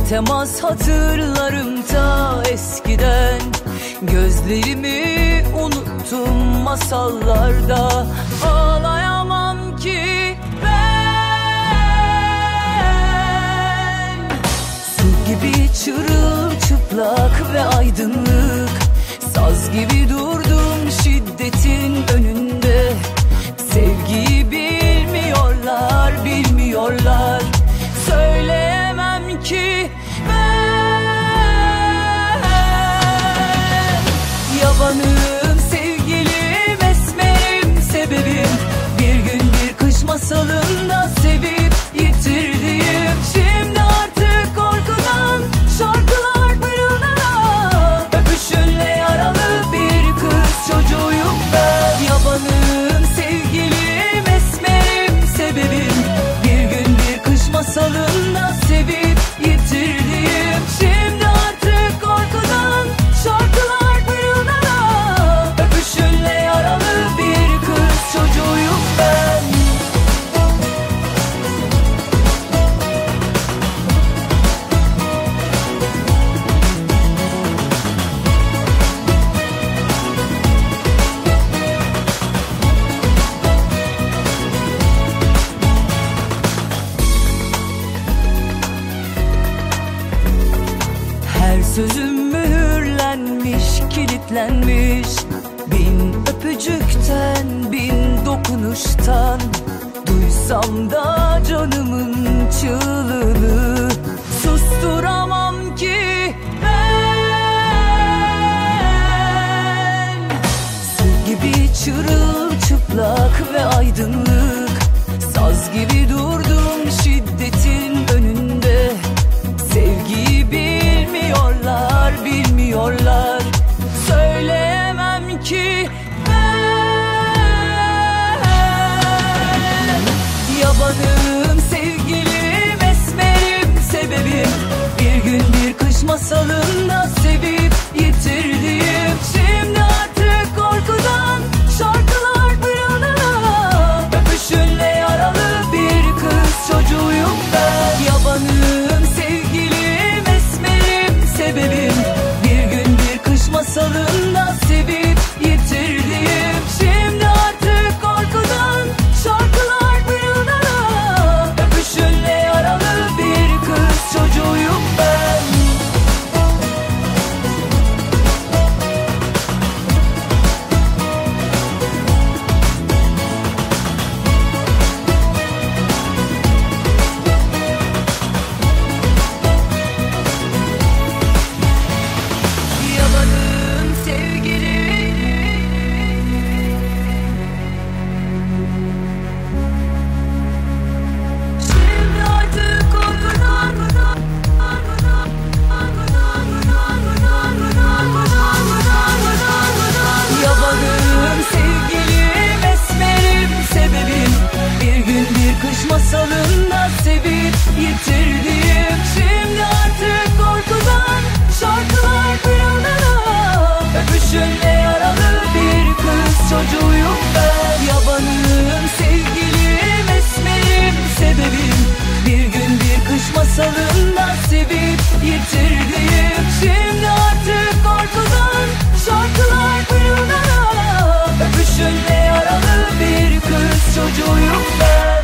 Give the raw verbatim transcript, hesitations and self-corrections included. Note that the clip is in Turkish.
temas hatırlarım ta eskiden. Gözlerimi unuttum masallarda. Ağlayamam ki ben. Su gibi çırılçıplak ve aydınlık, saz gibi durdum şiddetin önünde. Sevgiyi bilmiyorlar, bilmiyorlar. Söyleyemem ki ben. Yabanım sevgilim, esmerim sebebim. Bir gün bir kış masalında sevip yitirdiğim. Şimdi artık korkudan şarkılar pırıldanan. Öpüşünle yaralı bir kız çocuğuyum ben. Yabanım sevgilim, esmerim sebebim. Bir gün bir kış masalında sevip yitirdiğim. Şimdi artık korkudan şarkılar pırıldanan. Öpüşünle yaralı bir kız çocuğuyum ben. Her sözüm mühürlenmiş, kilitlenmiş. Bin öpücükten, bin dokunuştan. Duysam da canımın çığlığını susturamam ki ben. Su gibi çırılçıplak ve aydınlık, saz gibi durdum şiddetin önünde. Sevgiyi bilmiyorlar, bilmiyorlar. Söyleyemem ki ben. Yabanım sevgilim, esmerim sebebim. Bir gün bir kış masalında sevip yitirdiğim. Şimdi artık korkudan şarkılar pırıldanan. Öpüşünle yaralı bir kız çocuğuyum ben. Yabanım sevgilim, esmerim sebebim. Bir gün bir kış masalında sevip yitirdiğim. Şimdi artık korkudan şarkılar pırıldanan. Öpüşünle yaralı bir kız çocuğuyum ben. Yabanım sevgilim, şimdi artık korkudan Yabanım sevgilim, esmerim sebebim. Bir gün bir kış masalında sevip yitirdiğim. Şimdi artık korkudan şarkılar pırıldanan. Öpüşünle yaralı bir kız çocuğuyum ben. Yabanım sevgilim, esmerim sebebim. Bir gün bir kış masalında sevip yitirdiğim. Şimdi artık korkudan şarkılar pırıldanan. Öpüşünle yaralı bir kız çocuğuyum ben.